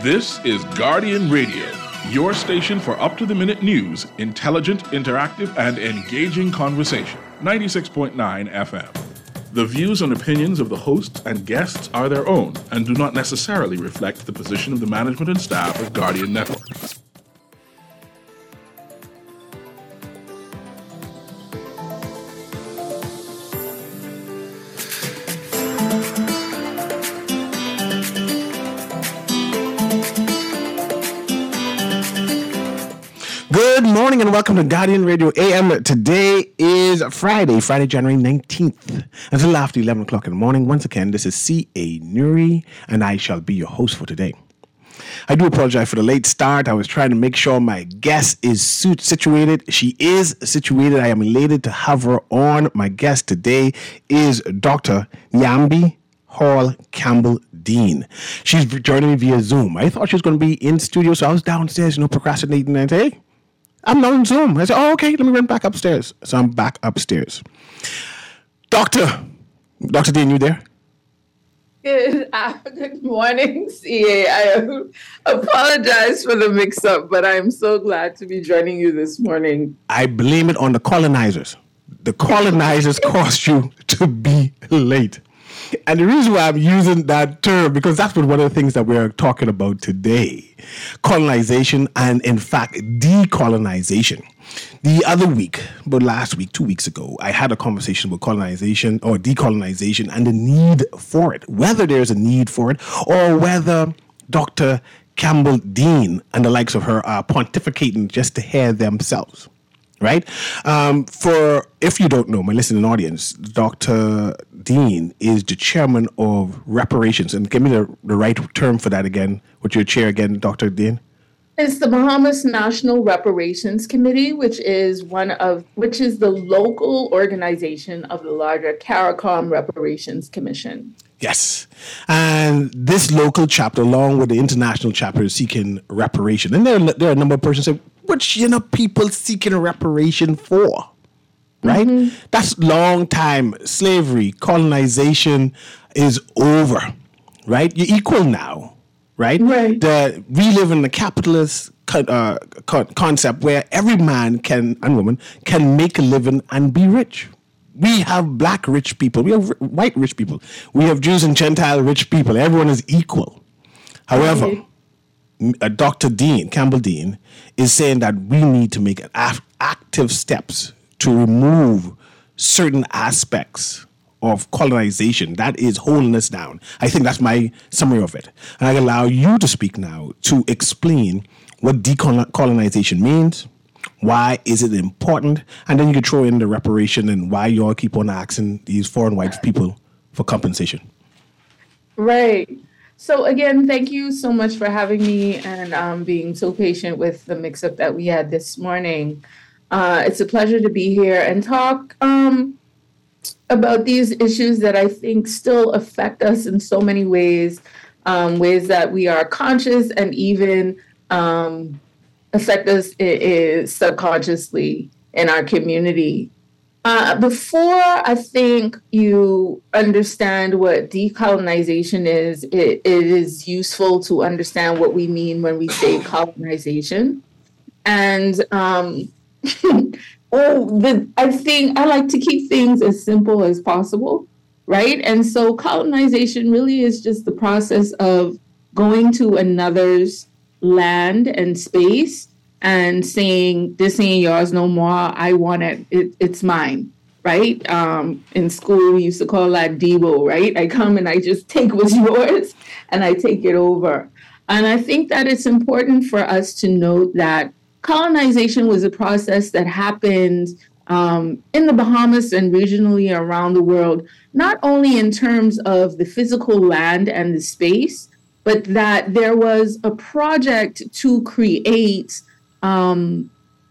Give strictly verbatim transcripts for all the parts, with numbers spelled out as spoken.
This is Guardian Radio, your station for up-to-the-minute news, intelligent, interactive, and engaging conversation. ninety-six point nine F M. The views and opinions of the hosts and guests are their own and do not necessarily reflect the position of the management and staff of Guardian Network. Good morning and welcome to Guardian Radio A M. Today is Friday, Friday, January nineteenth. Until after eleven o'clock in the morning, once again, this is C A. Nuri and I shall be your host for today. I do apologize for the late start. I was trying to make sure my guest is situated. She is situated. I am elated to have her on. My guest today is Doctor Nyambi Hall Campbell Dean. She's joining me via Zoom. I thought she was going to be in studio, so I was downstairs, you know, procrastinating and say, hey, I'm not on Zoom. I said, oh, okay, let me run back upstairs. So I'm back upstairs. Doctor, Doctor Dean, you there? Good, uh, good morning, C A. I apologize for the mix-up, but I'm so glad to be joining you this morning. I blame it on the colonizers. The colonizers caused you to be late. And the reason why I'm using that term, because that's one of the things that we're talking about today. Colonization and, in fact, decolonization. The other week, but last week, two weeks ago, I had a conversation about colonization or decolonization and the need for it, whether there's a need for it or whether Doctor Campbell Dean and the likes of her are pontificating just to hear themselves. Right? Um, for, if you don't know, my listening audience, Doctor Dean is the chairman of reparations. And give me the, the right term for that again. What's your chair again, Doctor Dean? It's the Bahamas National Reparations Committee, which is one of, which is the local organization of the larger CARICOM Reparations Commission. Yes. And this local chapter, along with the international chapter, is seeking reparation. And there, there are a number of persons who say, what, you know, people seeking reparation for, right? Mm-hmm. That's long time. Slavery, colonization is over, right? You're equal now, right? Right. The, we live in the capitalist uh, concept where every man can and woman can make a living and be rich. We have black rich people. We have white rich people. We have Jews and Gentile rich people. Everyone is equal. However, right. Uh, Doctor Dean, Campbell Dean, is saying that we need to make af- active steps to remove certain aspects of colonization that is holding us down. I think that's my summary of it. And I allow you to speak now to explain what decolonization means, why is it important, and then you can throw in the reparation and why you all keep on asking these foreign white people for compensation. Right. So again, thank you so much for having me and um, being so patient with the mix-up that we had this morning. Uh, it's a pleasure to be here and talk um, about these issues that I think still affect us in so many ways, um, ways that we are conscious and even um, affect us I- I subconsciously in our community. Uh, before I think you understand what decolonization is, it, it is useful to understand what we mean when we say colonization. And um, oh, the, I think I like to keep things as simple as possible, right? And so colonization really is just the process of going to another's land and space and saying, this ain't yours no more, I want it, it it's mine, right? Um, in school, we used to call that Debo, right? I come and I just take what's yours and I take it over. And I think that it's important for us to note that colonization was a process that happened um, in the Bahamas and regionally around the world, not only in terms of the physical land and the space, but that there was a project to create Um,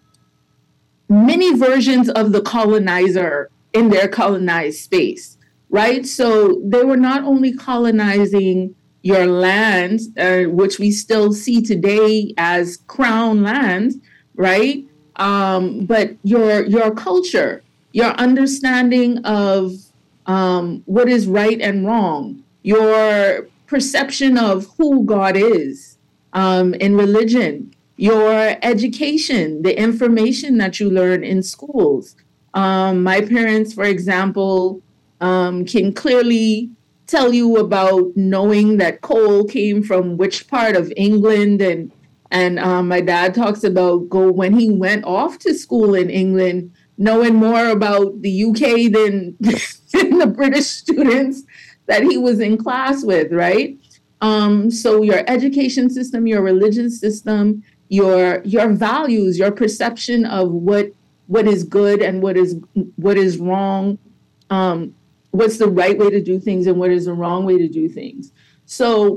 many versions of the colonizer in their colonized space, right? So they were not only colonizing your land, uh, which we still see today as crown land, right? Um, but your your culture, your understanding of um, what is right and wrong, your perception of who God is, um, in religion, your education, the information that you learn in schools. Um, my parents, for example, um, can clearly tell you about knowing that coal came from which part of England. And and um, my dad talks about go when he went off to school in England, knowing more about the U K than, than the British students that he was in class with, right? Um, so your education system, your religion system, your your values, your perception of what what is good and what is what is wrong, um, what's the right way to do things and what is the wrong way to do things. So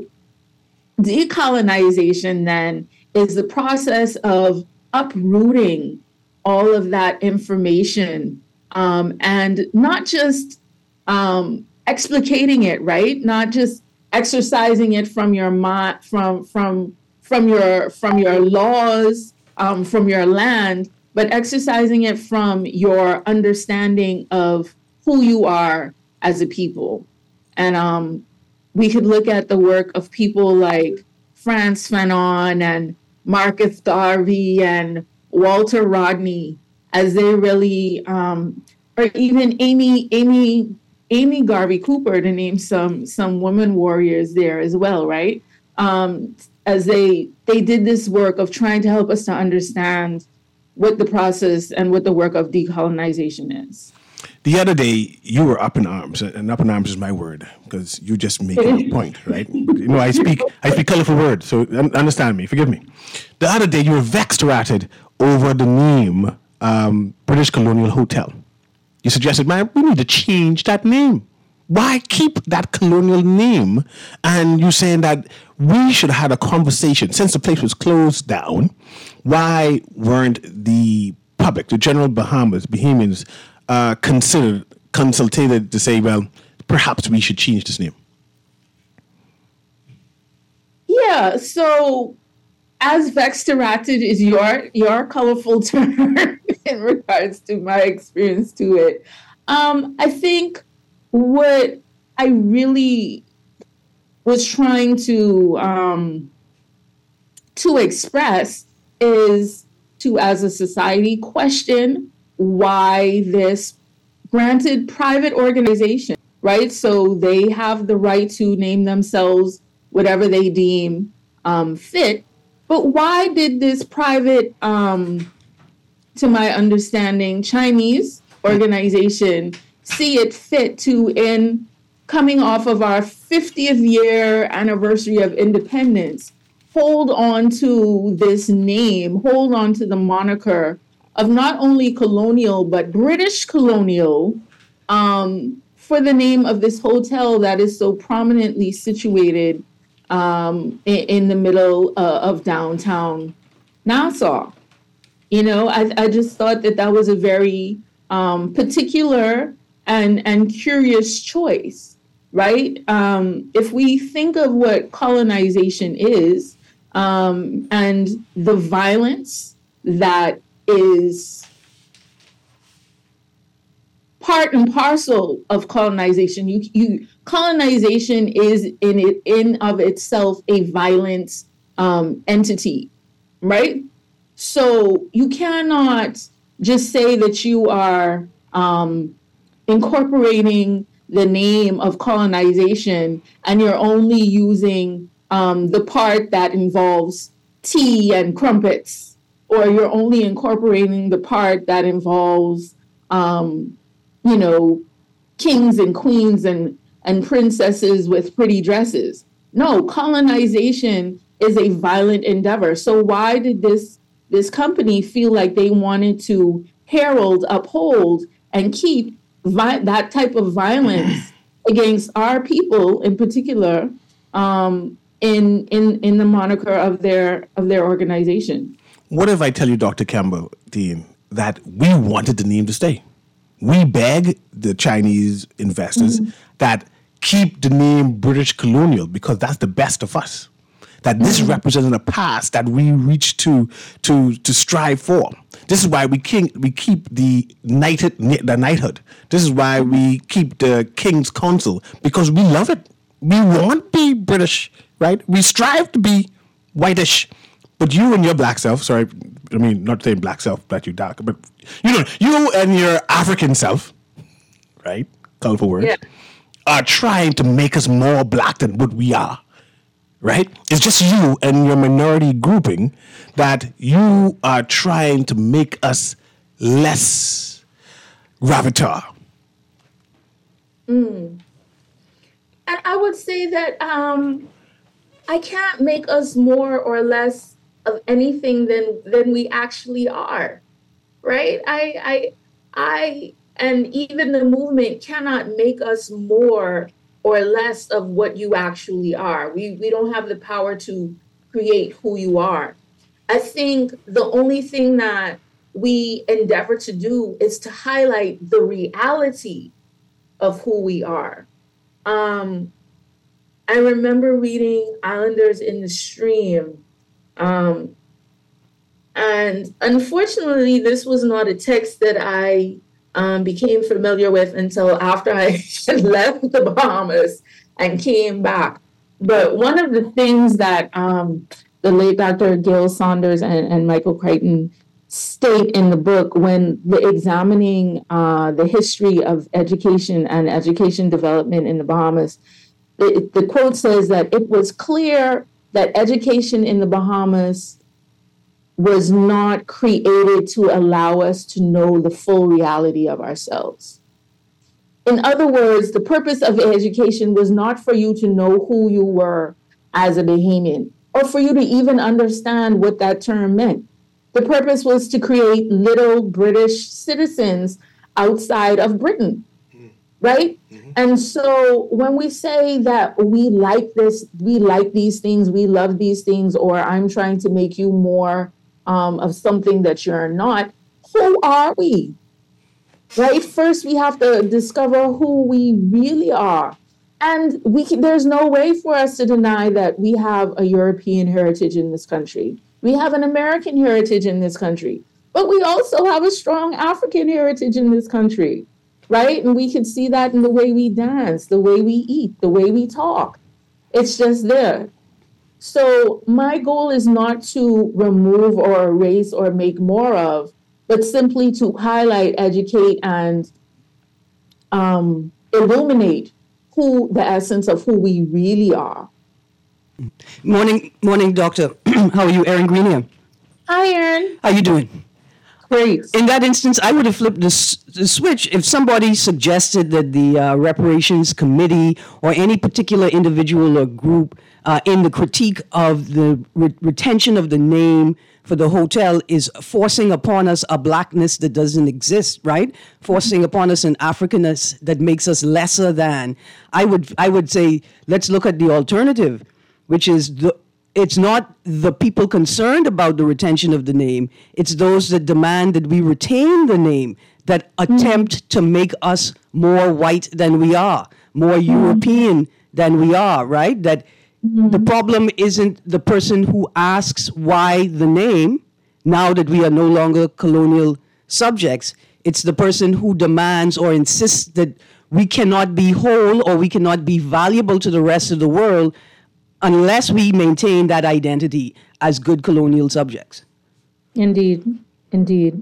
decolonization then is the process of uprooting all of that information um, and not just um, explicating it, right? Not just exercising it from your mind, from from from your from your laws, um, from your land, but exercising it from your understanding of who you are as a people. And um, we could look at the work of people like Frantz Fanon and Marcus Garvey and Walter Rodney as they really, um, or even Amy Amy Amy Garvey Cooper, to name some some women warriors there as well, right? Um, as they they did this work of trying to help us to understand what the process and what the work of decolonization is. The other day, you were up in arms, and up in arms is my word, because you just making a point, right? You know, I speak I speak colorful words, so understand me, forgive me. The other day, you were vexed ratted over the name um, British Colonial Hotel. You suggested, man, we need to change that name. Why keep that colonial name? And you're saying that we should have had a conversation since the place was closed down. Why weren't the public, the general Bahamas, Bahamians, uh, considered, consulted to say, well, perhaps we should change this name? Yeah, so as vexed ratted is your your colorful term in regards to my experience to it. Um, I think what I really was trying to um, to express is to, as a society, question why this granted private organization, right? So they have the right to name themselves whatever they deem um, fit. But why did this private, um, to my understanding, Chinese organization see it fit to, in coming off of our fiftieth year anniversary of independence, hold on to this name, hold on to the moniker of not only colonial, but British colonial, um, for the name of this hotel that is so prominently situated um, in, in the middle uh, of downtown Nassau. You know, I, I just thought that that was a very um, particular and, and curious choice, right? Um, if we think of what colonization is um, and the violence that is part and parcel of colonization. You, you colonization is in it in of itself a violent um, entity, right? So you cannot just say that you are um, incorporating the name of colonization and you're only using um, the part that involves tea and crumpets, or you're only incorporating the part that involves, um, you know, kings and queens and, and princesses with pretty dresses. No, colonization is a violent endeavor. So why did this, this company feel like they wanted to herald, uphold, and keep vi- that type of violence against our people in particular um, in, in, in the moniker of their, of their organization? What if I tell you, Doctor Campbell, Dean, that we wanted the name to stay? We beg the Chinese investors mm-hmm. that keep the name British Colonial because that's the best of us. That this mm-hmm. represents a past that we reach to to to strive for. This is why we king, we keep the knighted the knighthood. This is why we keep the King's Council, because we love it. We want to be British, right? We strive to be whitish. But you and your black self, sorry, I mean, not saying black self, that you dark, but you know, you and your African self, right? Colorful words, Yeah. are trying to make us more black than what we are, right? It's just you and your minority grouping that you are trying to make us less Gravatar. And I would say that um, I can't make us more or less of anything than than we actually are, right? I I I and even the movement cannot make us more or less of what you actually are. We we don't have the power to create who you are. I think the only thing that we endeavor to do is to highlight the reality of who we are. Um, I remember reading Islanders in the Stream. Um, and unfortunately, this was not a text that I um, became familiar with until after I had left the Bahamas and came back. But one of the things that um, the late Doctor Gail Saunders and, and Michael Crichton state in the book when examining uh, the history of education and education development in the Bahamas, the, the quote says that it was clear that education in the Bahamas was not created to allow us to know the full reality of ourselves. In other words, the purpose of education was not for you to know who you were as a Bahamian or for you to even understand what that term meant. The purpose was to create little British citizens outside of Britain, right? Mm-hmm. And so when we say that we like this, we like these things, we love these things, or I'm trying to make you more um, of something that you're not, who are we? Right? First, we have to discover who we really are. And we can, there's no way for us to deny that we have a European heritage in this country. We have an American heritage in this country, but we also have a strong African heritage in this country, right? And we can see that in the way we dance, the way we eat, the way we talk. It's just there. So my goal is not to remove or erase or make more of, but simply to highlight, educate, and um, illuminate who the essence of who we really are. Morning, morning, doctor. How are you? Erin Green here. Hi, Erin. How you doing? Great. In that instance, I would have flipped the, s- the switch if somebody suggested that the uh, reparations committee or any particular individual or group uh, in the critique of the re- retention of the name for the hotel is forcing upon us a blackness that doesn't exist, right? Forcing upon us an Africanness that makes us lesser than. I would, I would say, let's look at the alternative, which is the, it's not the people concerned about the retention of the name. It's those that demand that we retain the name, that attempt mm. to make us more white than we are, more mm. European than we are, right? That mm. the problem isn't the person who asks why the name, now that we are no longer colonial subjects. It's the person who demands or insists that we cannot be whole or we cannot be valuable to the rest of the world unless we maintain that identity as good colonial subjects. Indeed, indeed.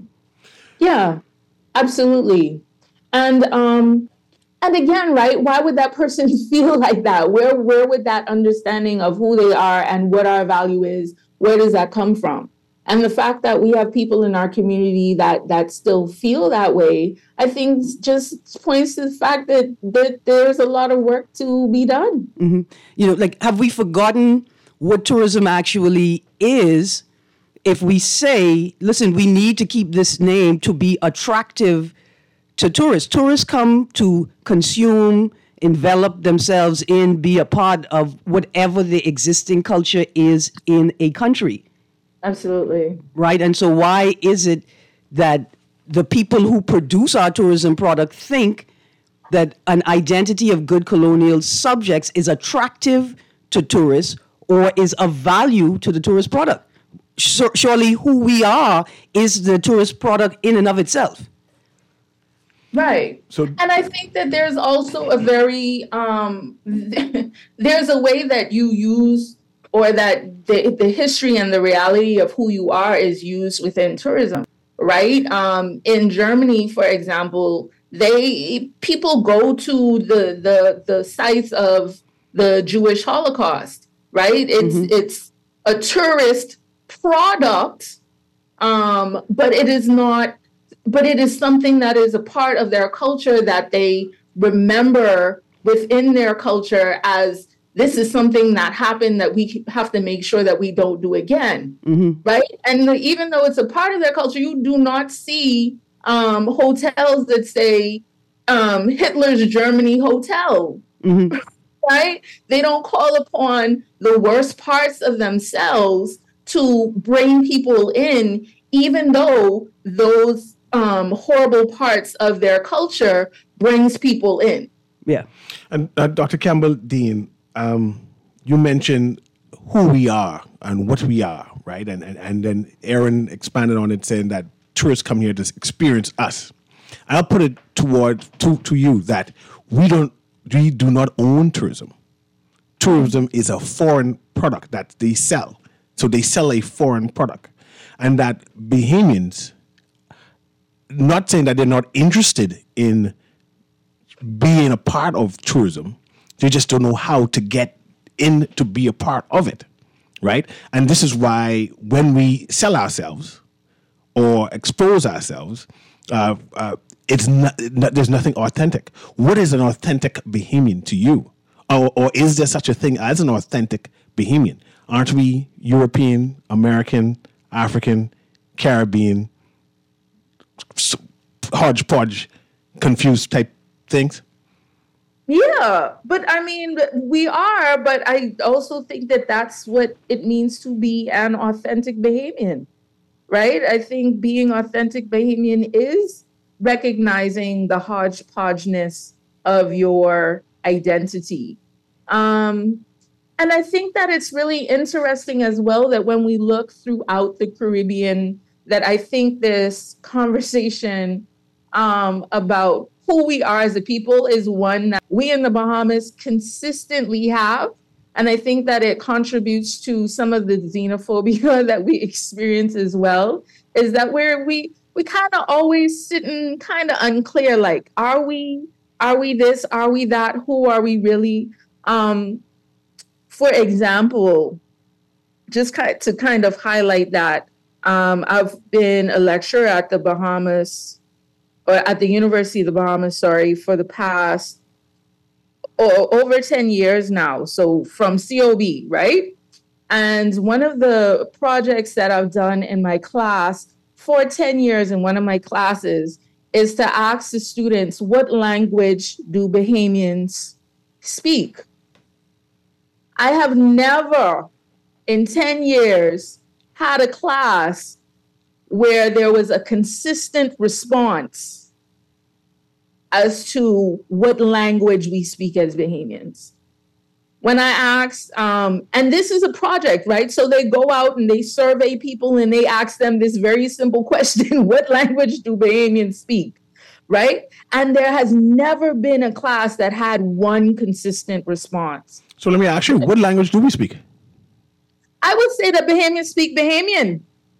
Yeah, absolutely. And um, and again, right, why would that person feel like that? Where where would that understanding of who they are and what our value is, where does that come from? And the fact that we have people in our community that that still feel that way, I think just points to the fact that, that there's a lot of work to be done. Mm-hmm. You know, like, have we forgotten what tourism actually is if we say, listen, we need to keep this name to be attractive to tourists? Tourists come to consume, envelop themselves in, be a part of whatever the existing culture is in a country. Absolutely. Right. And so why is it that the people who produce our tourism product think that an identity of good colonial subjects is attractive to tourists or is of value to the tourist product? Surely who we are is the tourist product in and of itself. Right. So, and I think that there's also a very, um, there's a way that you use or that the, the history and the reality of who you are is used within tourism, right? Um, in Germany, for example, they people go to the the the sites of the Jewish Holocaust, right? It's mm-hmm. it's a tourist product, um, but it is not. But it is something that is a part of their culture that they remember within their culture as this is something that happened that we have to make sure that we don't do again, mm-hmm. right? And even though it's a part of their culture, you do not see um, hotels that say um, Hitler's Germany Hotel, mm-hmm. right? They don't call upon the worst parts of themselves to bring people in, even though those um, horrible parts of their culture brings people in. Yeah. And uh, Doctor Campbell Dean, um, you mentioned who we are and what we are, right? And, and and then Aaron expanded on it, saying that tourists come here to experience us. And I'll put it toward to, to you that we don't we do not own tourism. Tourism is a foreign product that they sell. So they sell a foreign product. And that Bahamians, not saying that they're not interested in being a part of tourism, they just don't know how to get in to be a part of it, right? And this is why when we sell ourselves or expose ourselves, uh, uh, it's not, not, there's nothing authentic. What is an authentic Bahamian to you? Or, or is there such a thing as an authentic Bahamian? Aren't we European, American, African, Caribbean, hodgepodge, confused type things? Yeah, but I mean, we are, but I also think that that's what it means to be an authentic Bahamian, right? I think being authentic Bahamian is recognizing the hodgepodgeness of your identity. Um, and I think that it's really interesting as well that when we look throughout the Caribbean, that I think this conversation um, about who we are as a people is one that we in the Bahamas consistently have. And I think that it contributes to some of the xenophobia that we experience as well, is that we're, we we kind of always sitting kind of unclear, like, are we, are we this, are we that, who are we really? Um, for example, just kind to kind of highlight that, um, I've been a lecturer at the Bahamas, or at the University of the Bahamas, sorry, for the past oh, over ten years now. So from C O B, right? And one of the projects that I've done in my class for ten years in one of my classes is to ask the students, what language do Bahamians speak? I have never in ten years had a class where there was a consistent response as to what language we speak as Bahamians. When I asked, um, and this is a project, right? So they go out and they survey people and they ask them this very simple question, what language do Bahamians speak, right? And there has never been a class that had one consistent response. So let me ask you, what language do we speak? I would say that Bahamians speak Bahamian.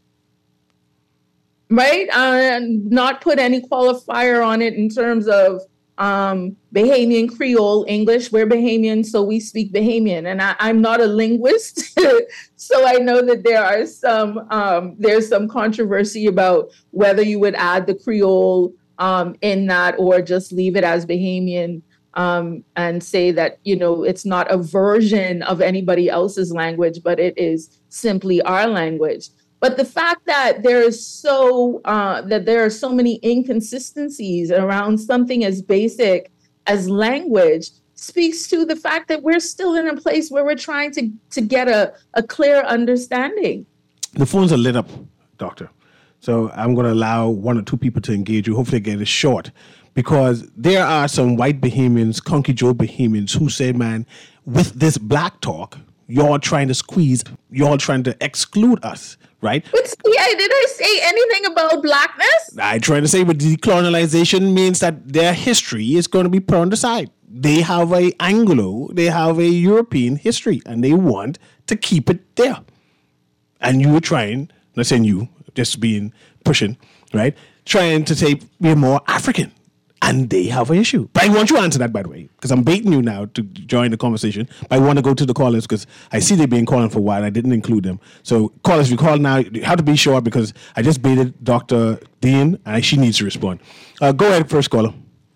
Right? Uh, not put any qualifier on it in terms of um, Bahamian Creole English. We're Bahamian, so we speak Bahamian. And I, I'm not a linguist, so I know that there are some um, there's some controversy about whether you would add the Creole um, in that or just leave it as Bahamian um, and say that, you know, it's not a version of anybody else's language, but it is simply our language. But the fact that there is so uh, that there are so many inconsistencies around something as basic as language speaks to the fact that we're still in a place where we're trying to, to get a, a clear understanding. The phones are lit up, Doctor. So I'm going to allow one or two people to engage you. Hopefully get it short, because there are some white Bahamians, Conky Joe Bahamians, who say, man, with this black talk, you're trying to squeeze, you're trying to exclude us. Right? But see, I, did I say anything about blackness? I'm trying to say, but decolonization means that their history is going to be put on the side. they have a Anglo, they have a European history, and they want to keep it there. And you were trying, not saying you, just being pushing, right? Trying to say we're more African, and they have an issue. But I want you to answer that, by the way, because I'm baiting you now to join the conversation. But I want to go to the callers because I see they've been calling for a while. I didn't include them. So callers, if you call now, you have to be sure because I just baited Doctor Dean, and she needs to respond. Uh, go ahead, first caller.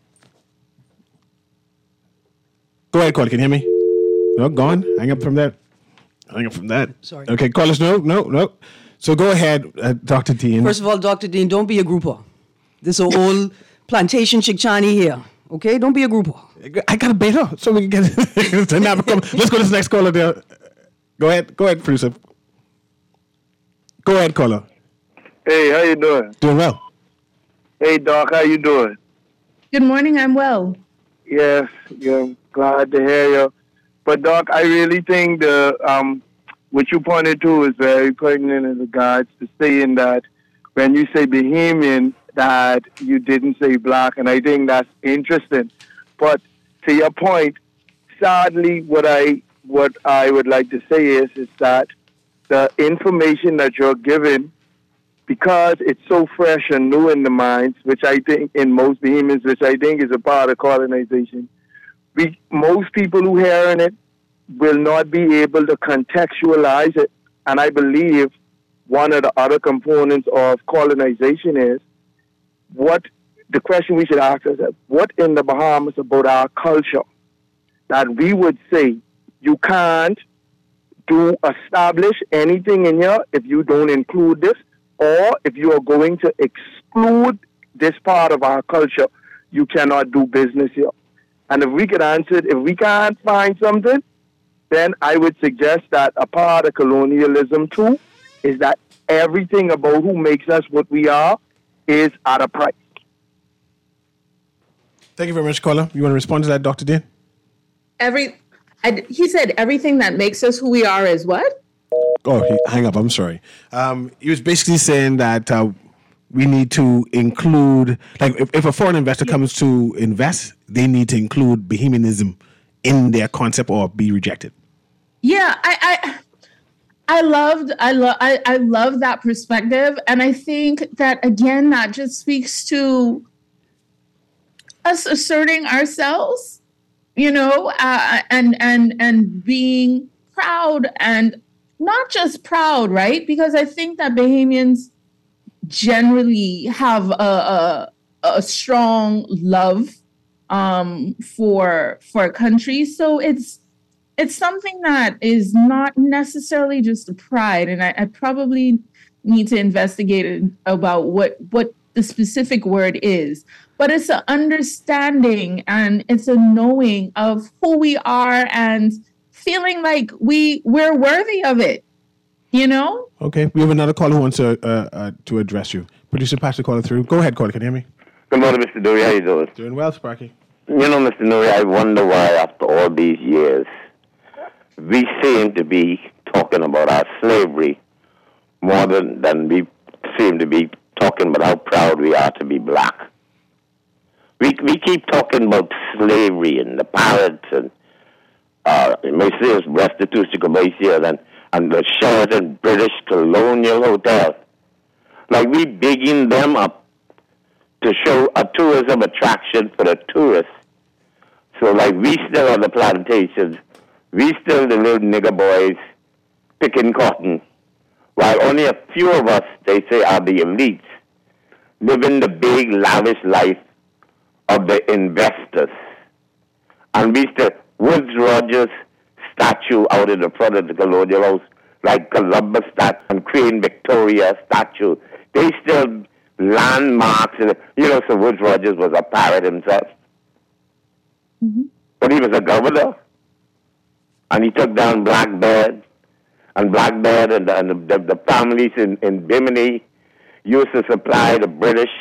Go ahead, caller. Can you hear me? No, go on. Hang up from that. Hang up from that. Sorry. Okay, callers, no, no, no. So go ahead, uh, Doctor Dean. First of all, Doctor Dean, don't be a grouper. This is old plantation Chickchani here. Okay? Don't be a grouper. I got to bait her so we can get to Let's go to this next caller there. Go ahead. Go ahead, producer. Go ahead, caller. Hey, how you doing? Doing well. Hey, Doc, how you doing? Good morning. I'm well. Yes, yeah, glad to hear you. But, Doc, I really think the um, what you pointed to is very pertinent in regards to saying that when you say Bahamian, that you didn't say black, and I think that's interesting. But to your point, sadly, what I what I would like to say is is that the information that you're given, because it's so fresh and new in the minds, which I think in most Bahamians, which I think is a part of colonization, we most people who hearing it will not be able to contextualize it. And I believe one of the other components of colonization is what the question we should ask ourselves, what in the Bahamas about our culture that we would say you can't do establish anything in here if you don't include this, or if you are going to exclude this part of our culture, you cannot do business here. And if we could answer it, if we can't find something, then I would suggest that a part of colonialism too is that everything about who makes us what we are is at a price. Thank you very much, caller. You want to respond to that, Doctor Dean? Every, I, he said everything that makes us who we are is what? Oh, he, hang up. I'm sorry. Um, he was basically saying that uh, we need to include, like, if, if a foreign investor yeah. comes to invest, they need to include Bahamianism in their concept or be rejected. Yeah, I, I, I loved, I love, I, I love that perspective, and I think that again, that just speaks to us asserting ourselves, you know, uh, and and and being proud, and not just proud, right? Because I think that Bahamians generally have a a, a strong love um, for for a country, so it's. It's something that is not necessarily just a pride, and I, I probably need to investigate about what, what the specific word is. But it's an understanding and it's a knowing of who we are and feeling like we we're worthy of it. You know? Okay, we have another caller who wants to uh, uh, to address you. Producer Patrick, caller through. Go ahead, caller. Can you hear me? Good morning, Mister Nuri. How you doing? Doing well, Sparky. You know, Mister Nuri, I wonder why after all these years we seem to be talking about our slavery more than, than we seem to be talking about how proud we are to be black. We we keep talking about slavery and the pirates and uh, Mercedes Restitution Commission and, and the Sheraton British Colonial Hotel. Like we bigging them up to show a tourism attraction for the tourists. So like we still on the plantations, we still the little nigger boys picking cotton, while only a few of us, they say, are the elites, living the big, lavish life of the investors. And we still, Woodes Rogers statue out in the front of the Colonial House, like Columbus statue and Queen Victoria statue, they still landmarks. In it. You know, so Woodes Rogers was a pirate himself. Mm-hmm. But he was a governor. And he took down Blackbeard, and Blackbeard and, and the, the, the families in, in Bimini used to supply the British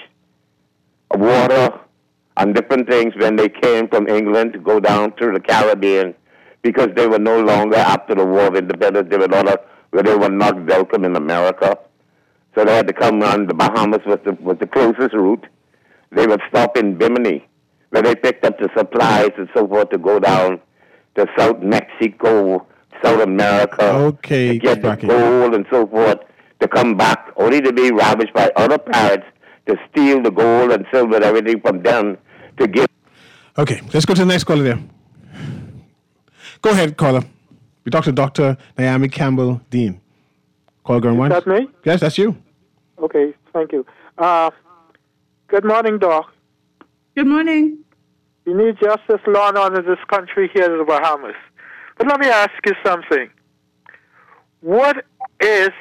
water and different things when they came from England to go down through the Caribbean, because they were no longer, after the War of Independence, they were not, where they were not welcome in America. So they had to come around. The Bahamas was the, was the closest route. They would stop in Bimini. where they picked up the supplies and so forth to go down to South Mexico, South America, okay, to get the Rocky. gold and so forth, to come back only to be ravaged by other pirates to steal the gold and silver and everything from them to give. Okay, let's go to the next caller there. Go ahead, caller. We talked to Doctor Naomi Campbell Dean. Caller going once. Is that me? Yes, that's you. Okay, thank you. Uh, good morning, Doc. Good morning. We need justice, law, and order in this country here in the Bahamas. But let me ask you something. What is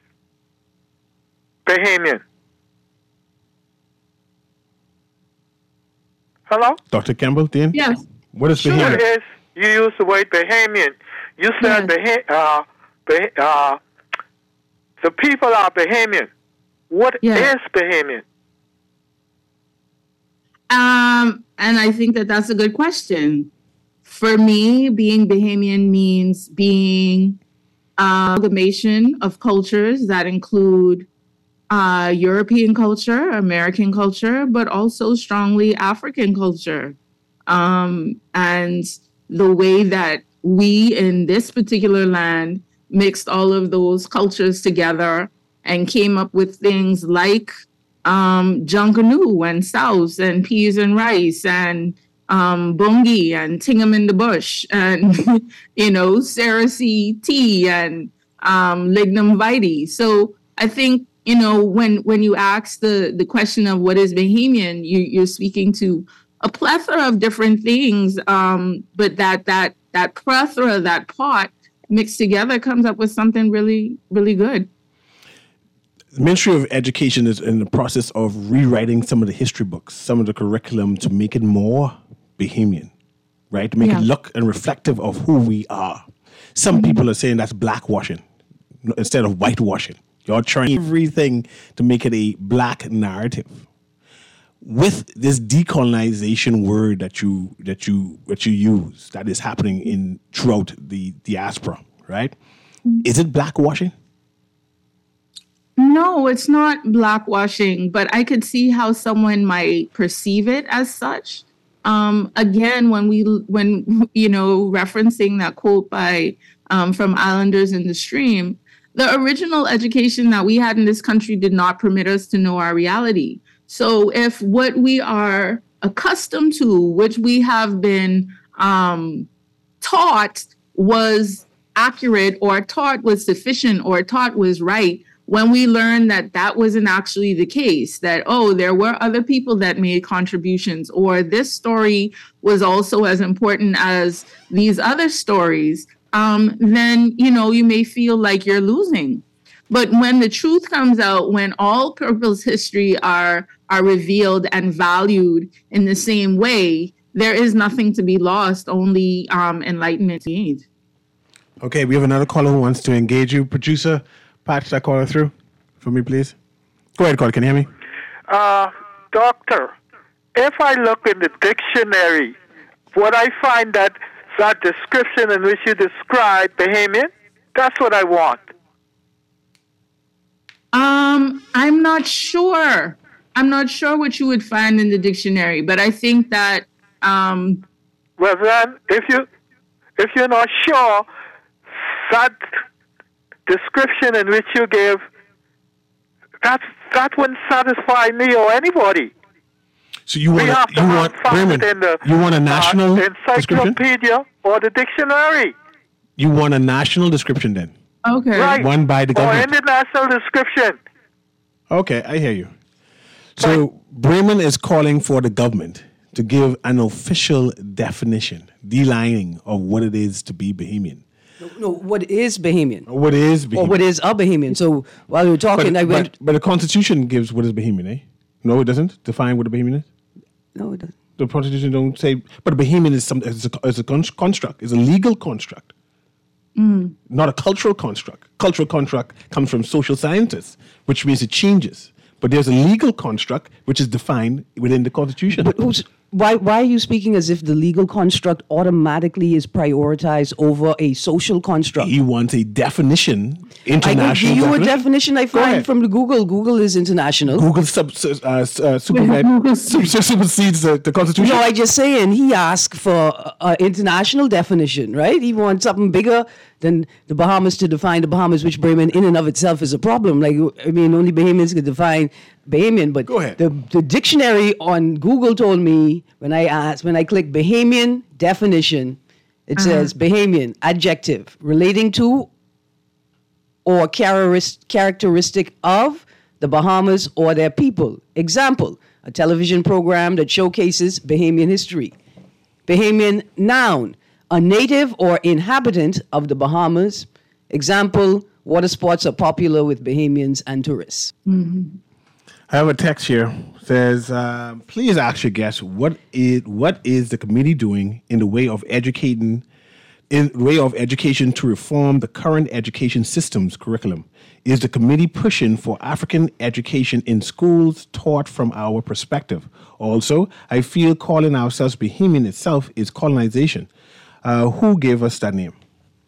Bahamian? Hello? Doctor Campbell Dean? Yes. What is Sure. Bahamian? What is, you use the word Bahamian. You said Yes. Bah- uh, bah- uh, the people are Bahamian. What Yes. is Bahamian? Um, and I think that that's a good question. For me, being Bahamian means being an amalgamation of cultures that include uh, European culture, American culture, but also strongly African culture. Um, and the way that we in this particular land mixed all of those cultures together and came up with things like um, Junkanoo and Souse and peas and rice and um, Bungie and Tingham in the Bush and, you know, Sarasi tea and um, Lignum Vitae. So I think, you know, when when you ask the, the question of what is Bahamian, you, you're speaking to a plethora of different things, um, but that that that plethora, that pot mixed together comes up with something really, really good. The Ministry of Education is in the process of rewriting some of the history books, some of the curriculum to make it more Bahamian, right? To make Yeah. it look and reflective of who we are. Some Mm-hmm. people are saying that's blackwashing instead of whitewashing. You're trying everything to make it a black narrative. With this decolonization word that you that you that you use, that is happening in throughout the diaspora, right? Is it blackwashing? No, it's not blackwashing, but I could see how someone might perceive it as such. Um, again, when we, when you know, referencing that quote by um, from Islanders in the Stream, the original education that we had in this country did not permit us to know our reality. So, if what we are accustomed to, which we have been um, taught, was accurate, or taught was sufficient, or taught was right, when we learned that that wasn't actually the case, that, oh, there were other people that made contributions, or this story was also as important as these other stories, um, then, you know, you may feel like you're losing. But when the truth comes out, when all people's history are, are revealed and valued in the same way, there is nothing to be lost, only um, enlightenment gained. Okay, we have another caller who wants to engage you. Producer, patch that caller through for me, please. Go ahead, caller. Can you hear me? Uh, doctor, if I look in the dictionary, would I find that that description in which you describe Bahamian? That's what I want. Um, I'm not sure. I'm not sure what you would find in the dictionary, but I think that um, Well, then, if you if you're not sure, that description in which you gave, that that wouldn't satisfy me or anybody. So you We want have to you have want found Raymond, it in the you want a national uh, description? encyclopedia or the dictionary, You want a national description then? okay. right? One by the Or government. in the national description. Okay, I hear you. So Bremen is calling for the government to give an official definition, de-lining of what it is to be Bahamian. No, what is Bahamian? What is Bahamian? Or what is a Bahamian? So while we were but, talking, I but, went. but the Constitution gives what is Bahamian, eh? No, it doesn't define what a Bahamian is. No, it doesn't. The Constitution don't say, but a Bahamian is some is a, is a con- construct, is a legal construct, not a cultural construct. Cultural construct comes from social scientists, which means it changes. But there's a legal construct which is defined within the Constitution. But who's why why are you speaking as if the legal construct automatically is prioritized over a social construct? He wants a definition, I international can give you a definition. definition I Go find ahead. from the Google. Google is international. Google sub, uh, uh, supermed, super, supersedes the, the Constitution. No, I just saying he asked for an international definition, right? He wants something bigger than the Bahamas to define the Bahamas, which Bremen in and of itself is a problem. Like, I mean, only Bahamians can define Bahamian, but Go ahead. The, the dictionary on Google told me when I asked, when I click Bahamian definition, it says Bahamian, adjective, relating to or characteris- characteristic of the Bahamas or their people. Example, a television program that showcases Bahamian history. Bahamian noun, a native or inhabitant of the Bahamas. Example, water sports are popular with Bahamians and tourists. I have a text here. Says, um, please ask your guests what is what is the committee doing in the way of educating, in the way of education to reform the current education system's curriculum? Is the committee pushing for African education in schools taught from our perspective? Also, I feel calling ourselves Bahamian itself is colonization. Uh, who gave us that name?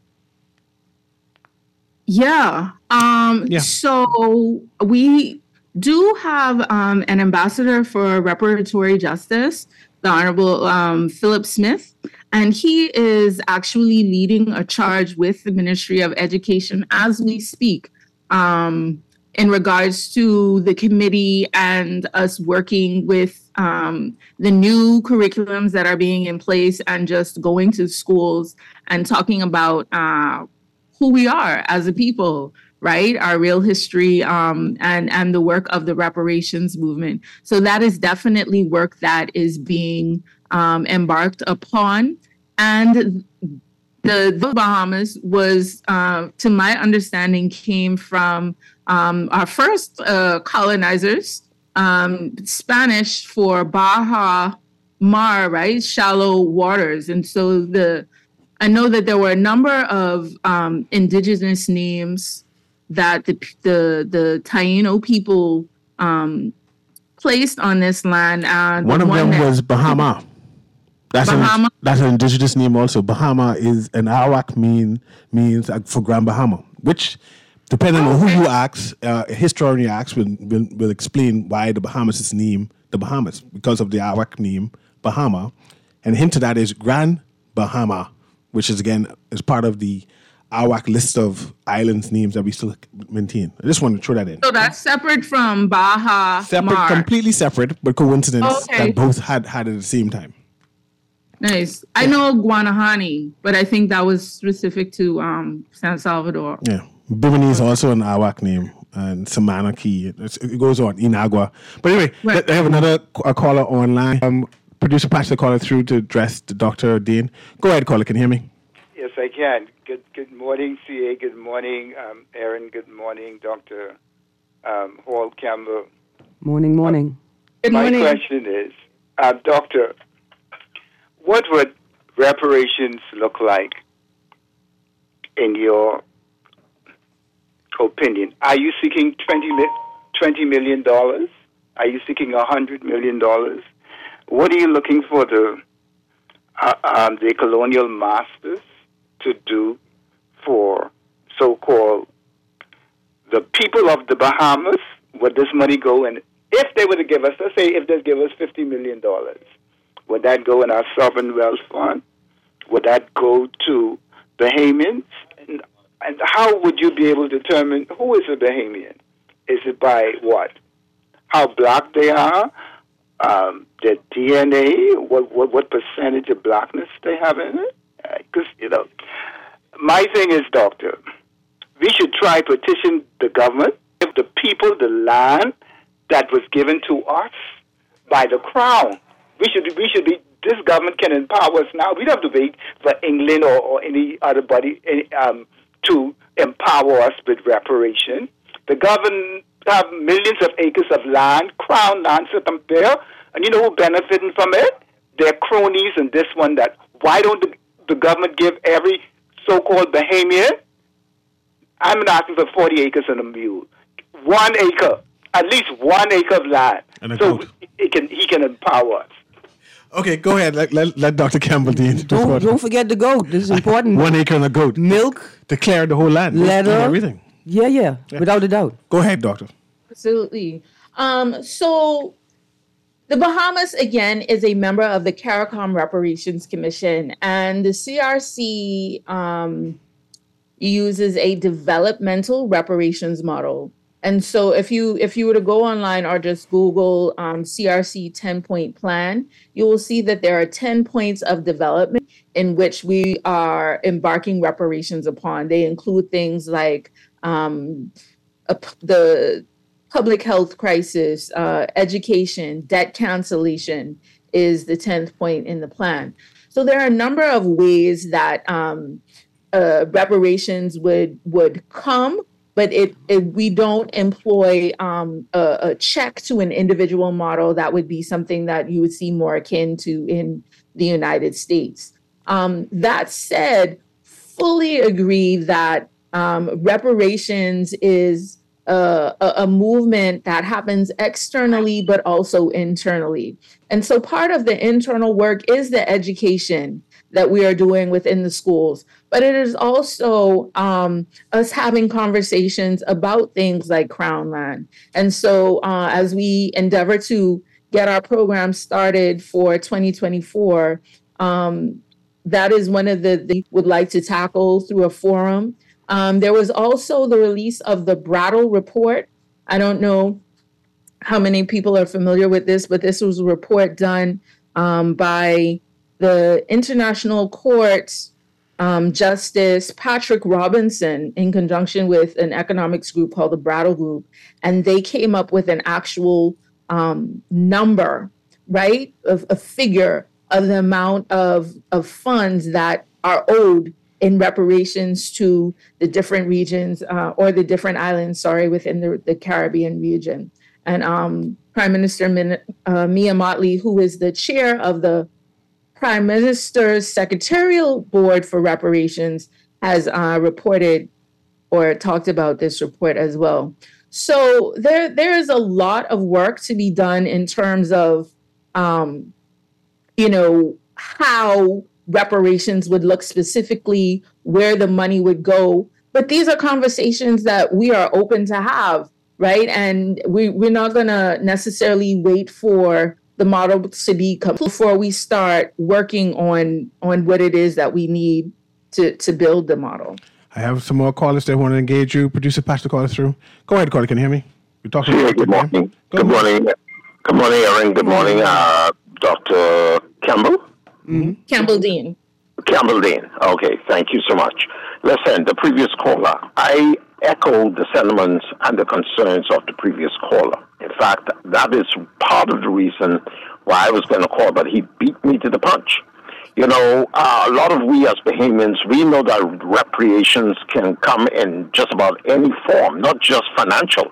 Yeah. Um, Yeah. So we do have um, an ambassador for reparatory justice, the Honorable um, Philip Smith, and he is actually leading a charge with the Ministry of Education as we speak um, in regards to the committee and us working with um, the new curriculums that are being in place and just going to schools and talking about uh, who we are as a people, right? Our real history um, and, and the work of the reparations movement. So that is definitely work that is being um, embarked upon. And the, the Bahamas was, uh, to my understanding, came from um, our first uh, colonizers, um, Spanish for Baja Mar, right? Shallow waters. And so the I know that there were a number of um, indigenous names that the the, the Taino people um, placed on this land. And One of them that- was Bahama. That's Bahama? An, that's an indigenous name also. Bahama is an Arawak mean means uh, for Grand Bahama, which, depending on who you ask, uh, a historian you ask will, will will explain why the Bahamas is named the Bahamas because of the Arawak name Bahama, and hint to that is Grand Bahama, which is again is part of the Arawak list of islands names that we still maintain. I just wanted to throw that in. So that's separate from Baja Separate, Mar. completely separate, but coincidence Okay. that both had had it at the same time. Nice. I know Guanahani, but I think that was specific to um, San Salvador. Yeah, Bimini is also an Arawak name, and Samanaki. It's, it goes on Inagua. But anyway, Right. I have another a caller online. Um, producer patch the caller through to address Doctor Dane. Go ahead, caller. Can you hear me? Yes, I can. Good good morning, C A. Good morning, um, Aaron. Good morning, Doctor Um, Hall Campbell. Morning, morning. Good My morning. question is, uh, Doctor, what would reparations look like in your opinion? Are you seeking twenty, mi- twenty million dollars? Are you seeking one hundred million dollars? What are you looking for the, uh, um, the colonial masters to do for so-called the people of the Bahamas? Would this money go in? If they were to give us, let's say if they give us fifty million dollars, would that go in our sovereign wealth fund? Would that go to Bahamians? And, and how would you be able to determine who is a Bahamian? Is it by what? How black they are? Um, their D N A? What, what what percentage of blackness they have in it? Because, uh, you know, my thing is, Doctor, we should try petition the government if the people, the land that was given to us by the crown. We should we should be. This government can empower us now. We don't have to wait for England or, or any other body any, um, to empower us with reparation. The government have millions of acres of land, crown land, sit them there, and you know who benefiting from it? Their cronies and this one that. Why don't the, the government give every so-called Bahamian? I'm not asking for forty acres and a mule. One acre, at least one acre of land, And a so goat. he can he can empower us. Okay, go ahead. Let, let, let Doctor Campbell Dean. Don't, don't forget the goat. This is important. One acre and a goat. Milk. Declare the whole land. Leather. Everything. Yeah, yeah, yeah, without a doubt. Go ahead, Doctor. Absolutely. Um, so the Bahamas, again, is a member of the CARICOM Reparations Commission, and the C R C um, uses a developmental reparations model. And so if you if you were to go online or just Google um, C R C ten-point plan, you will see that there are ten points of development in which we are embarking reparations upon. They include things like um, a, the public health crisis, uh, education, debt cancellation is the tenth point in the plan. So there are a number of ways that um, uh, reparations would would come. But it, it, we don't employ um, a, a check to an individual model. That would be something that you would see more akin to in the United States. Um, that said, fully agree that um, reparations is a, a, a movement that happens externally, but also internally. And so part of the internal work is the education that we are doing within the schools. But it is also um, us having conversations about things like Crown Land. And so uh, as we endeavor to get our program started for twenty twenty-four, um, that is one of the, the would like to tackle through a forum. Um, there was also the release of the Brattle Report. I don't know how many people are familiar with this, but this was a report done um, by the International Court um, Justice Patrick Robinson in conjunction with an economics group called the Brattle Group. And they came up with an actual um, number, right, of a figure of the amount of, of funds that are owed in reparations to the different regions uh, or the different islands, sorry, within the, the Caribbean region. And um, Prime Minister Min, uh, Mia Mottley, who is the chair of the Prime Minister's Secretarial Board for Reparations, has uh, reported or talked about this report as well. So there, there is a lot of work to be done in terms of, um, you know, how reparations would look specifically, where the money would go. But these are conversations that we are open to have, right? And we, we're not going to necessarily wait for the model to be complete before we start working on on what it is that we need to to build the model. I have some more callers that want to engage you. Producer Pastor, call us through. Go ahead, caller. Can you hear me? We're talking. Yeah, good morning. Good morning. Good morning, Aaron. Good morning, uh, Doctor Campbell. Mm-hmm. Campbell Dean. Campbell Dean. Okay, thank you so much. Listen, the previous caller, I echoed the sentiments and the concerns of the previous caller. In fact, that is part of the reason why I was going to call, but he beat me to the punch. You know, uh, a lot of we as Bahamians, we know that reparations can come in just about any form, not just financial.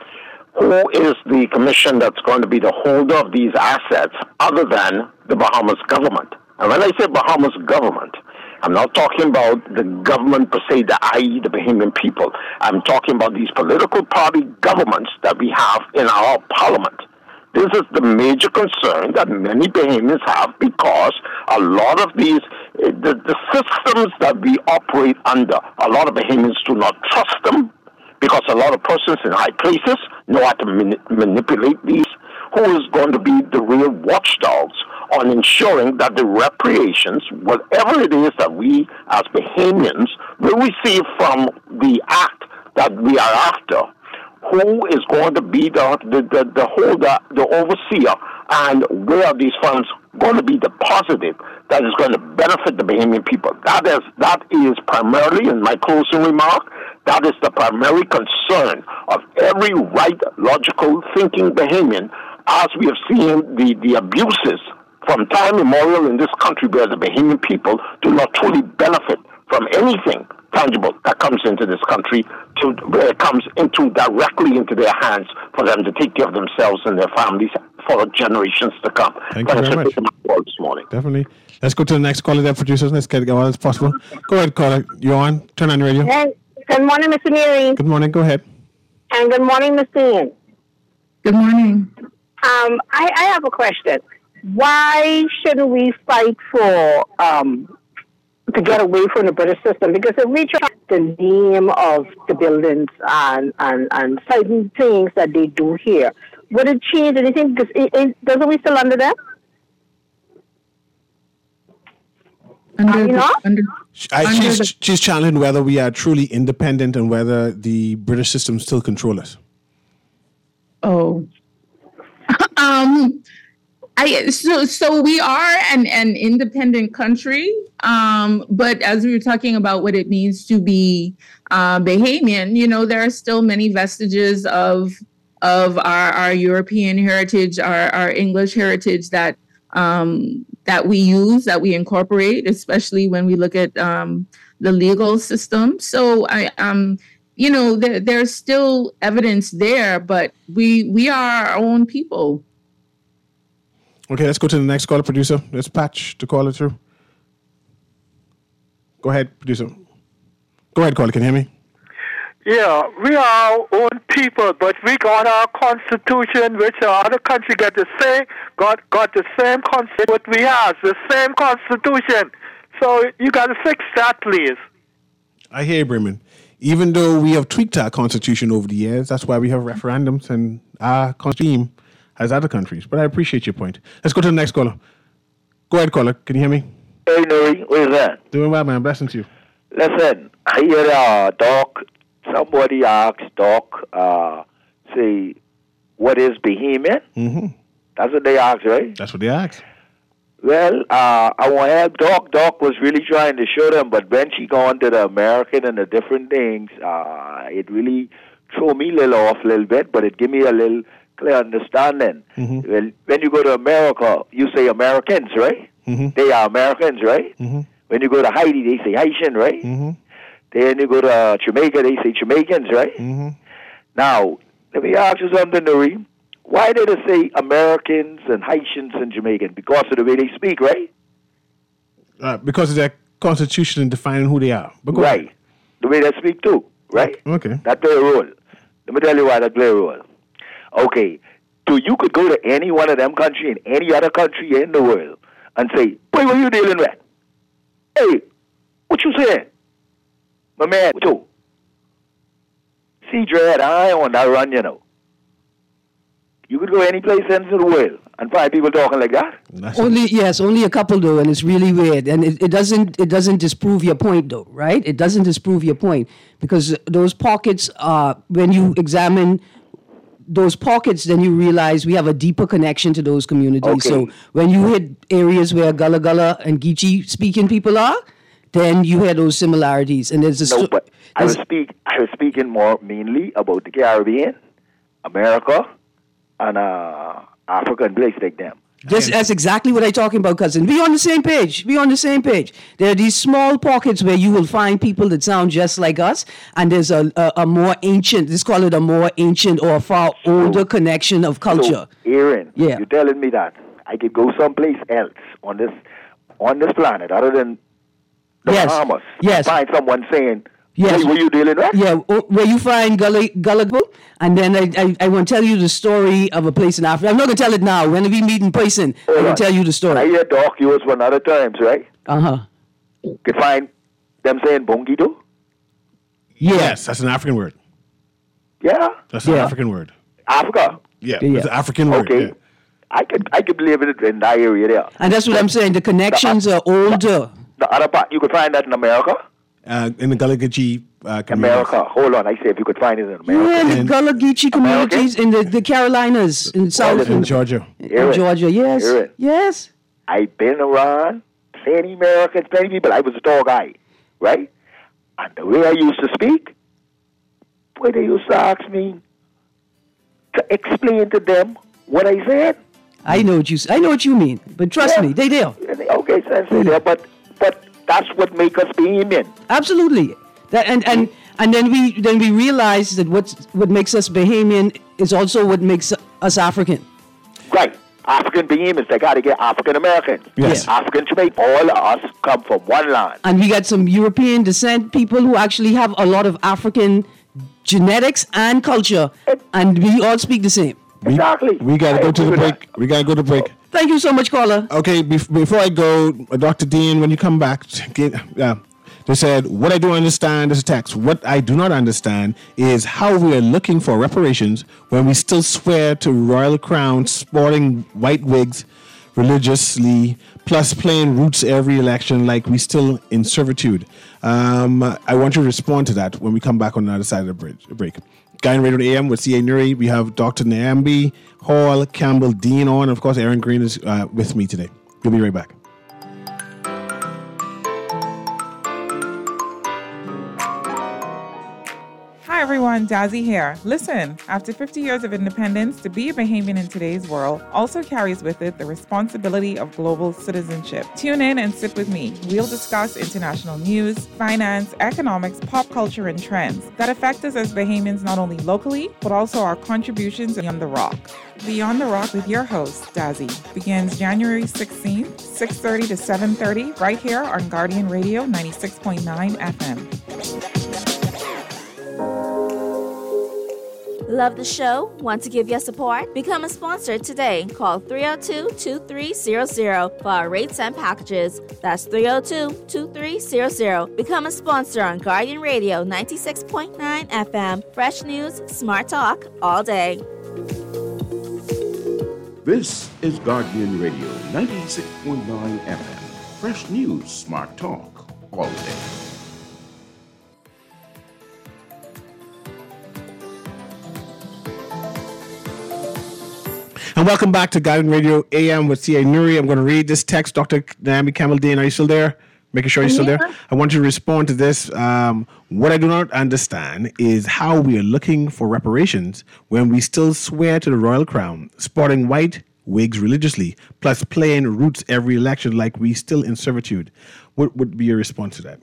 Who is the commission that's going to be the holder of these assets other than the Bahamas government? And when I say Bahamas government, I'm not talking about the government per se, that is the Bahamian people. I'm talking about these political party governments that we have in our parliament. This is the major concern that many Bahamians have, because a lot of these, the, the systems that we operate under, a lot of Bahamians do not trust them, because a lot of persons in high places know how to mani- manipulate these. Who is going to be the real watchdogs on ensuring that the reparations, whatever it is that we as Bahamians will receive from the act that we are after, who is going to be the, the, the, the holder, the overseer, and where are these funds going to be deposited that is going to benefit the Bahamian people? That is, that is primarily, in my closing remark, that is the primary concern of every right, logical, thinking Bahamian, as we have seen the, the abuses from time immemorial in this country, where the Bahamian people do not truly benefit from anything tangible that comes into this country, to where it comes into directly into their hands for them to take care of themselves and their families for generations to come. Thank you very much. This morning. Definitely. Let's go to the next caller there, producers. Let's get it going as possible. Go ahead, caller. You're on. Turn on your radio. Hey, good morning, Mister Neary. Good morning. Go ahead. And good morning, Mister Ian. Good morning. Um, I, I have a question. why shouldn't we fight for um, to get away from the British system? Because if we try the name of the buildings and, and, and certain things that they do here, would it change anything? Because it, it, doesn't we still under them? Under, you the, know? under, I, under she's, the- she's challenging whether we are truly independent and whether the British system still control us. Oh, um, I so so we are an an independent country. Um, but as we were talking about what it means to be uh, Bahamian, you know, there are still many vestiges of of our our European heritage, our our English heritage that um, that we use, that we incorporate, especially when we look at um, the legal system. So I um. You know, there, there's still evidence there, but we we are our own people. Okay, let's go to the next caller, producer. Let's patch the caller through. Go ahead, producer. Go ahead, caller. Can you hear me? Yeah, we are our own people, but we got our constitution, which our other country got the same, got got the same constitution what we have, the same constitution. So you got to fix that, please. I hear you, Bremen. Even though we have tweaked our constitution over the years, that's why we have referendums and our constitution has other countries. But I appreciate your point. Let's go to the next caller. Go ahead, caller. Can you hear me? Hey, Nuri, where's that? Doing well, man. Blessings to you. Listen, I hear uh, Doc, somebody asked Doc, uh, say, what is Bahamian? Mm-hmm. That's what they asked, right? That's what they asked. Well, uh, I want to help Doc. Doc was really trying to show them, but when she gone to the American and the different things, uh, it really threw me a little off a little bit, but it gave me a little clear understanding. Mm-hmm. Well, when you go to America, you say Americans, right? Mm-hmm. They are Americans, right? Mm-hmm. When you go to Haiti, they say Haitian, right? Mm-hmm. Then you go to uh, Jamaica, they say Jamaicans, right? Mm-hmm. Now, let me ask you something, Nuri. Why did they say Americans and Haitians and Jamaicans? Because of the way they speak, right? Uh, because of their constitution and defining who they are. But go Right. ahead. The way they speak too, right? Okay. That play a role. Let me tell you why that play a role. Okay. So you could go to any one of them country in any other country in the world and say, boy, what you dealing with? Hey, what you saying? My man, what you? See, Dread, I on that run, you know. You could go any place in the world and find people talking like that. That's Only yes, only a couple though, and it's really weird. And it, it doesn't it doesn't disprove your point though, right? It doesn't disprove your point because those pockets are when you examine those pockets, then you realize we have a deeper connection to those communities. Okay. So when you hit areas where Gullah Gullah and Geechee speaking people are, then you hear those similarities. And there's a No, sto- but I was there's- speak. I was speaking more mainly about the Caribbean, America, and uh, Africa and places like them. Just, that's exactly what I'm talking about, cousin. We on the same page. We on the same page. There are these small pockets where you will find people that sound just like us, and there's a a, a more ancient. Let's call it a more ancient or a far older connection of culture. So, Aaron, Yeah. you're telling me that I could go someplace else on this on this planet other than the Yes. Bahamas. Yes. Find someone saying, Yes. "Hey, what you dealing with?" Yeah, o- where you find Gullah Gullah people, and then I I, I want to tell you the story of a place in Africa. I'm not gonna tell it now. When we meet in person, Hold I will on. tell you the I story. hear Doc use one other times, right? Uh huh. You could find them saying bongido. Yes, that's an African word. Yeah, That's an Yeah. African word. Africa. Yeah, Yeah. it's an African word. Okay. yeah. I could I could believe it in that area there. And that's what I'm saying. The connections are older. The other part you could find that in America. Uh, in the Gullah Geechee uh, communities. America. Hold on, I say if you could find it in America. Yeah, the And- Gullah Geechee communities in the, the Carolinas, in South listen, In in, Georgia. in Hear it. Georgia. Yes, Hear it. yes. I've been around plenty Americans, plenty people. I was a tall guy, right? And the way I used to speak, boy, they used to ask me to explain to them what I said. I know what you s- I know what you mean, but trust Yeah. me, they there. Okay, so I say there, but but that's what make us be human. Absolutely. That and, and and then we then we realize that what's what makes us Bahamian is also what makes us African. Right. African behemoths, they got to get African Americans. Yes. African Jamaican. All of us come from one land. And we got some European descent people who actually have a lot of African genetics and culture, and we all speak the same. We, exactly. We got to go to the break. We got to go to break. Thank you so much, caller. Okay, bef- before I go, Doctor Dean, when you come back, get, uh, they said, what I don't understand is a text. What I do not understand is how we are looking for reparations when we still swear to royal crowns, sporting white wigs religiously, plus playing roots every election like we still in servitude. Um, I want you to respond to that when we come back on the other side of the bridge, break. Guardian Radio A M with C A Nuri. We have Doctor Nyambe Hall, Campbell Dean on. And of course, Aaron Green is uh, with me today. We'll be right back. Hi everyone, Dazzy here. Listen, after fifty years of independence, to be a Bahamian in today's world also carries with it the responsibility of global citizenship. Tune in and sit with me. We'll discuss international news, finance, economics, pop culture, and trends that affect us as Bahamians not only locally, but also our contributions beyond the rock. Beyond the Rock with your host, Dazzy, begins January sixteenth, six thirty to seven thirty, right here on Guardian Radio ninety-six point nine F M. Love the show? Want to give your support? Become a sponsor today. Call three oh two, two three zero zero for our rates and packages. That's three oh two, two three zero zero. Become a sponsor on Guardian Radio ninety-six point nine F M. Fresh news, smart talk, all day. This is Guardian Radio ninety-six point nine F M. Fresh news, smart talk, all day. And welcome back to Guardian Radio A M with C A Nuri. I'm going to read this text. Doctor Nyambe Campbell Dean, are you still there? Making sure you're still there. I want you to respond to this. Um, what I do not understand is how we are looking for reparations when we still swear to the royal crown, sporting white wigs religiously, plus playing roots every election like we still in servitude. What would be your response to that?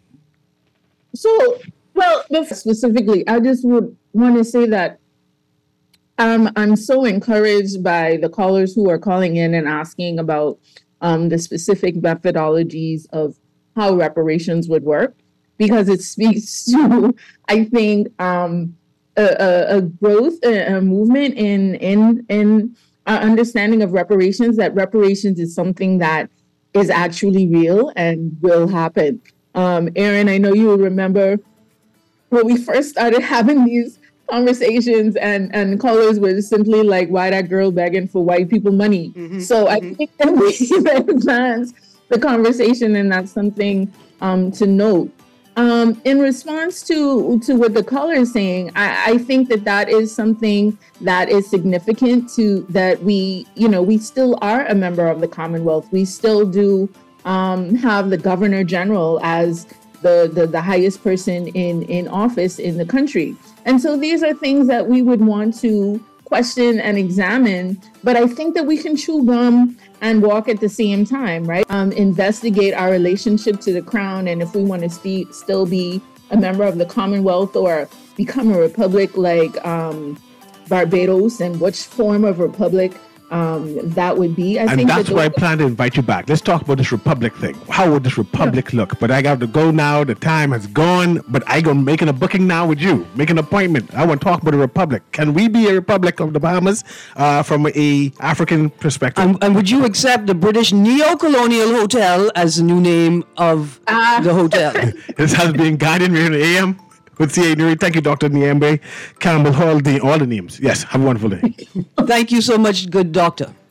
So, well, specifically, I just would want to say that Um, I'm so encouraged by the callers who are calling in and asking about um, the specific methodologies of how reparations would work, because it speaks to, I think, um, a, a, a growth, a, a movement in in in our understanding of reparations. That reparations is something that is actually real and will happen. Um, Aaron, I know you will remember when we first started having these conversations and and callers were simply like, why that girl begging for white people money? Mm-hmm, so mm-hmm. I think that we advance the conversation, and that's something um, to note. Um, in response to to what the caller is saying, I, I think that that is something that is significant to that we, you know, we still are a member of the Commonwealth. We still do um, have the Governor General as the, the, the highest person in, in office in the country. And so these are things that we would want to question and examine, but I think that we can chew gum and walk at the same time, right? Um, investigate our relationship to the crown, and if we want to st- still be a member of the Commonwealth or become a republic like um, Barbados, and which form of republic um, that would be. I and think that's that why I plan to invite you back. Let's talk about this republic thing. How would this republic yeah. look? But I got to go now. The time has gone. But I go making a booking now with you, make an appointment. I want to talk about a republic. Can we be a republic of the Bahamas uh, from a African perspective? And, and would you accept the British Neo-Colonial Hotel as the new name of uh. the hotel? This has been Guardian Radio A M with C A Nuri. Thank you, Doctor Nyambe Campbell Hall, the all the names. Yes, have a wonderful day. Thank you so much, good doctor.